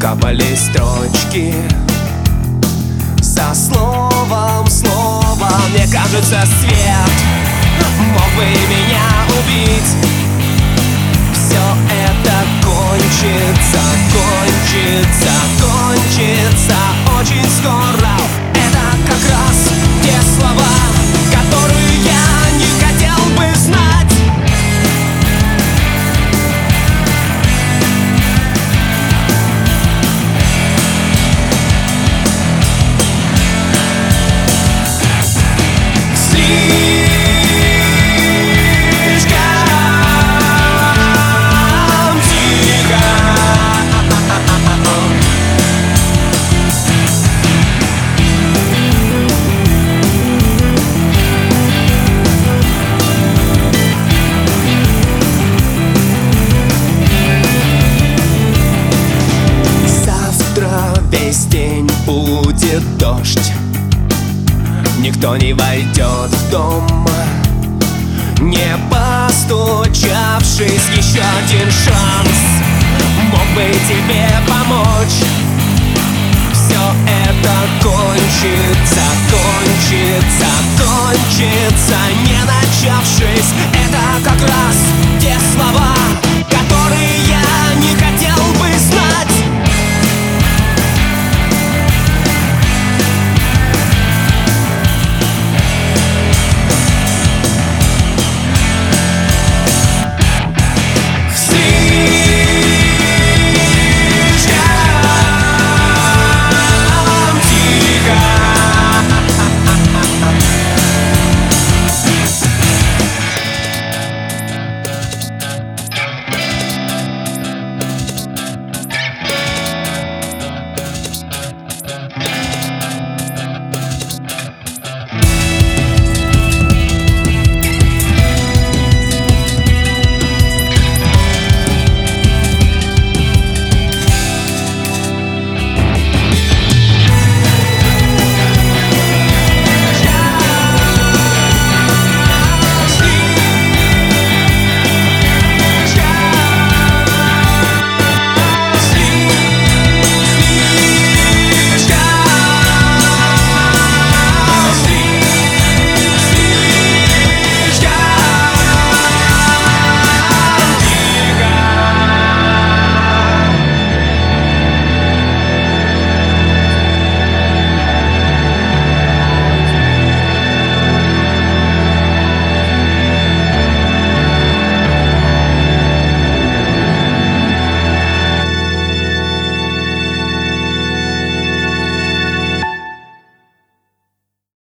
Капали строчки за словом, словом. Мне кажется, свет мог бы меня убить. Все это кончится, кончится, кончится очень скоро. Это как раз те слова, которые я не хотел бы знать. Весь день будет дождь, никто не войдет в дом, не постучавшись. Еще один шанс мог бы тебе помочь. Все это кончится, кончится, кончится, не начавшись. Это как раз те слова,